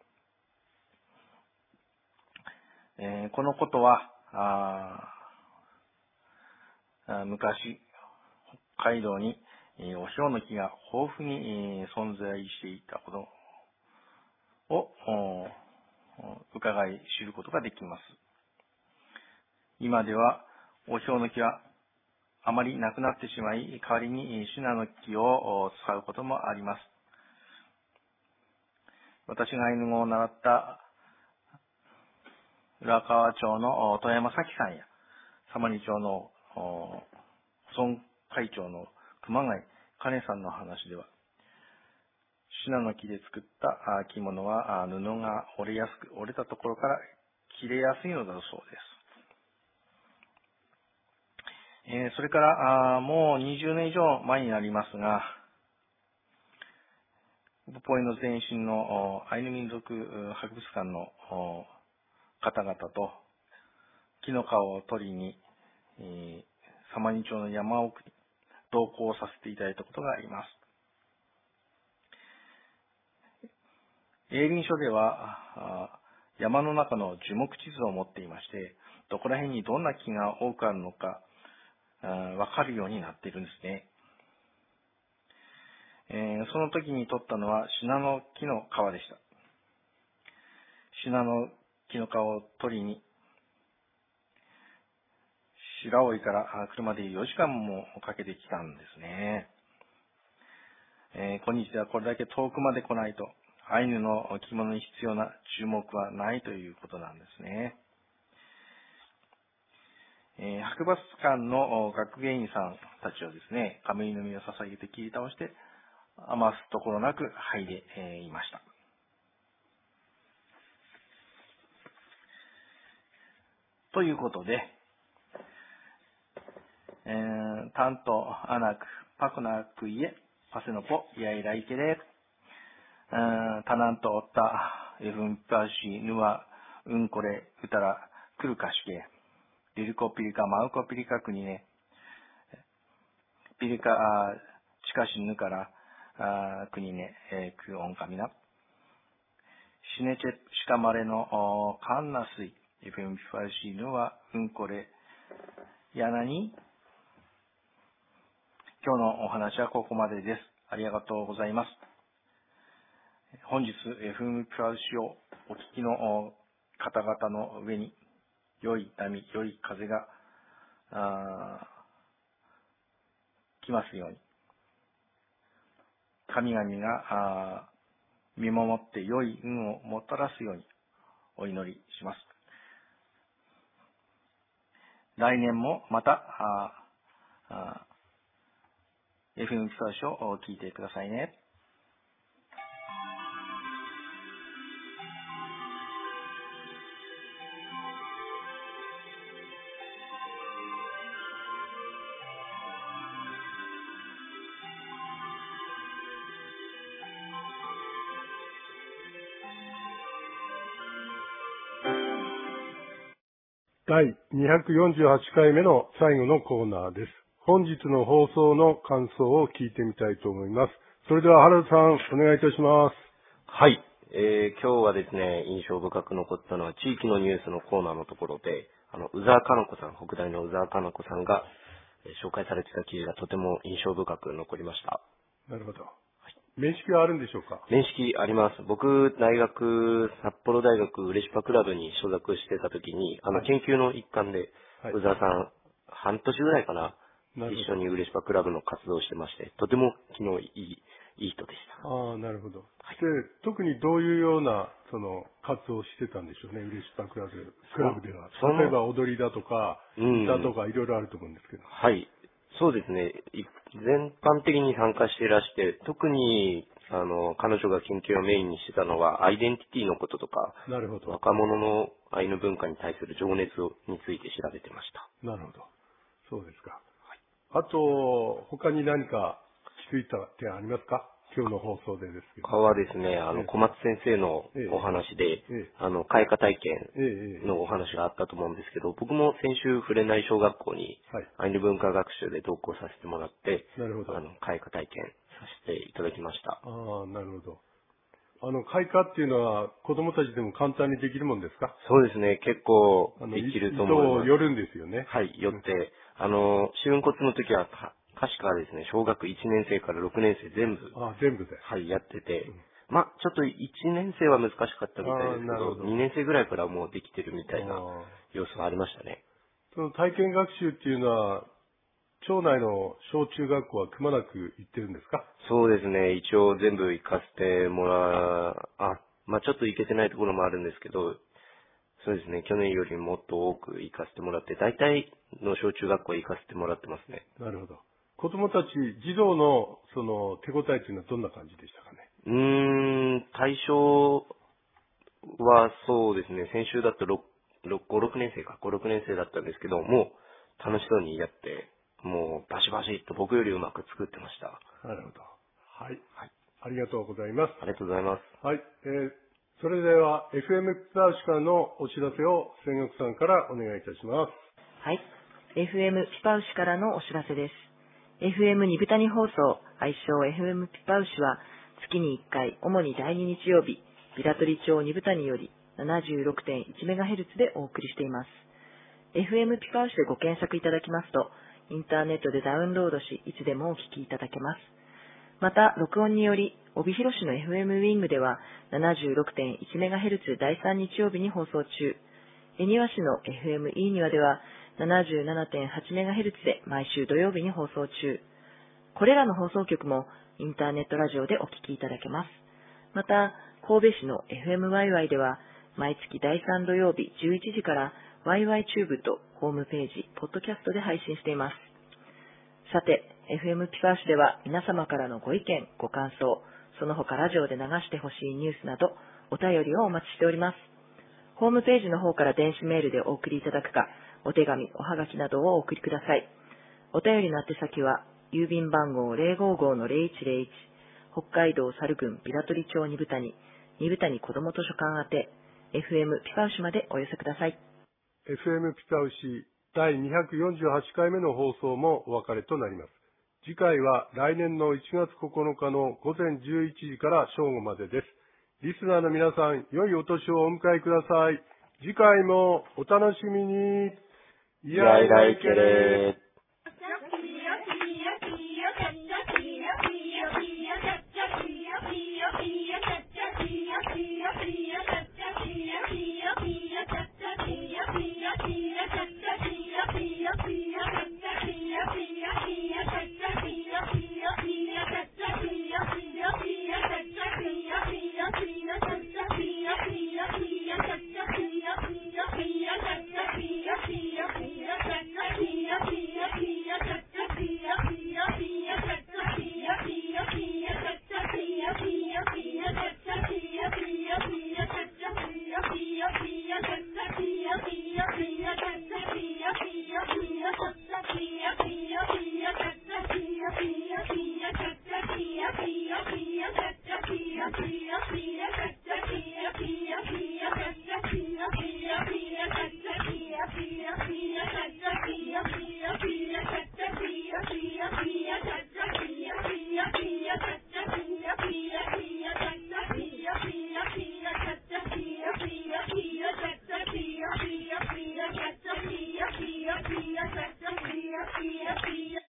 えー、このことは、あ昔、北海道におひょうの木が豊富に存在していたことを伺い知ることができます。今ではおひょうの木はあまりなくなってしまい、代わりにシナノキを使うこともあります。私がアイヌ語を習った浦河町の富山咲さんや、様似町の保存会長の熊谷かねさんの話では、シナノキで作った着物は布が折れやすく、折れたところから切れやすいのだそうです。えー、それからもうにじゅうねん以上前になりますが、ウポポイの前身のアイヌ民族博物館の方々と木の皮を取りに、えー、様似町の山奥に同行させていただいたことがあります。営林書では山の中の樹木地図を持っていまして、どこら辺にどんな木が多くあるのかわかるようになっているんですね。えー、その時に取ったのはシナノキの皮でした。シナノキの皮を取りに白老から車でよじかんもかけてきたんですね。えー、今日ではこれだけ遠くまで来ないとアイヌの着物に必要な注目はないということなんですね。えー、博物館の学芸員さんたちはですね、カムイの実を捧げて切り倒して余すところなく剥いで、えー、いました。ということで、えー、タントアナクパクナクイエパセノポヤイライケレタナントオッタエフンパシヌワウンコレウタラクルカシケリルコピリカマウコピリカクニネピリカチカシヌからクニネクオンカミナシネチェシカマレのカンナスイエフンパシヌワウンコレヤナニ。今日のお話はここまでです。ありがとうございます。本日 エフエム プラスをお聞きの方々の上に良い波、良い風が来ますように、神々が見守って良い運をもたらすようにお祈りします。来年もまたエフエム プラスを聞いてくださいね。 だいにひゃくよんじゅうはちかいめの最後のコーナーです。本日の放送の感想を聞いてみたいと思います。それでは原田さん、お願いいたします。 はい。えー、今日はですね、印象深く残ったのは地域のニュースのコーナーのところで、あの、宇沢かな子さん、北大の宇沢かな子さんが、 紹介されてた記事がとても印象深く残りました。 なるほど。面識はあるんでしょうか？ 面識あります。僕、大学、札幌大学ウレシパクラブに所属してた時に、あの、研究の一環で、 はい、 宇沢さん、半年ぐらいかな、な一緒にウレシパクラブの活動をしてまして、とても昨日いい、いい人でした。 ああ、なるほど。 はい、 で、特にどういうような、その、活動をしてたんでしょうね、ウレシパクラブ、クラブでは。例えば踊りだとか、歌とかいろいろあると思うんですけど。 はい。そうですね。全般的に参加していらして、特に、あの、彼女が研究をメインにしてたのは、アイデンティティのこととか、 なるほど。 若者のアイヌ文化に対する情熱について調べてました。 なるほど。そうですか。はい、あと、他に何か気づいた点ありますか？今日の放送でですけど。 他はですね、あの、小松先生のお話で、ええ、あの、開花体験のお話があったと思うんですけど、僕も先週、触れない小学校に、アイヌ文化学習で同行させてもらって、 なるほど。 あの、開花体験させていただきました。 ああ、なるほど。あの、開花っていうのは、子供たちでも簡単にできるもんですか？ そうですね、結構できると思います。 糸を寄るんですよね。 はい、寄って、あの、春骨の時は、確かですね、小学いちねん生からろくねん生全部。 あ、全部で。 はい、やってて。うん、まあ、ちょっといちねん生は難しかったみたいですけど、どにねん生ぐらいからもうできてるみたいな様子がありましたね。 その体験学習っていうのは、町内の小中学校はくまなく行ってるんですか？ そうですね、一応全部行かせてもらう、あ、まあちょっと行けてないところもあるんですけど、そうですね、去年よりもっと多く行かせてもらって、大体の小中学校行かせてもらってますね。 なるほど。子供たち、児童のその手応えというのはどんな感じでしたかね？ うーん、対象はそうですね、先週だとご、ろくねん生か、ご、ろくねん生だったんですけど、もう楽しそうにやって、もうバシバシっと僕よりうまく作ってました。 なるほど。はい。はい、ありがとうございます。 ありがとうございます。 はい。えー、それでは エフエム ピパウシからのお知らせを千玉さんからお願いいたします。 はい。エフエム ピパウシからのお知らせです。エフエム にぶたに放送、愛称 エフエム ピパウシは、月にいっかい、主にだいに日曜日、ビラトリ町にぶたにより ななじゅうろくてんいちメガヘルツ でお送りしています。エフエム ピパウシでご検索いただきますと、インターネットでダウンロードし、いつでもお聞きいただけます。また、録音により、帯広市の エフエム ウィングでは ななじゅうろくてんいちメガヘルツ だいさん日曜日に放送中、恵庭市の エフエム イーニワでは ななじゅうななてんはちメガヘルツ で毎週土曜日に放送中。これらの放送局もインターネットラジオでお聞きいただけます。また、神戸市の エフエムワイワイ では毎月だいさん土曜日じゅういちじから ワイワイ チューブとホームページ、ポッドキャストで配信しています。さて、エフエム ピパウシでは皆様からのご意見、ご感想、その他ラジオで流してほしいニュースなどお便りをお待ちしております。ホームページの方から電子メールでお送りいただくか、お手紙、おはがきなどをお送りください。お便りの宛先は、郵便番号 ゼロごーごーのゼロいちゼロいち、北海道猿郡ビラトリ町にぶたに、にぶたに子ども図書館宛て、エフエム ピパウシまでお寄せください。 エフエム ピパウシだいにひゃくよんじゅうはちかいめの放送もお別れとなります。次回は来年のいちがつここのかのごぜんじゅういちじから正午までです。リスナーの皆さん、良いお年をお迎えください。次回もお楽しみに。 いやいらいけれー。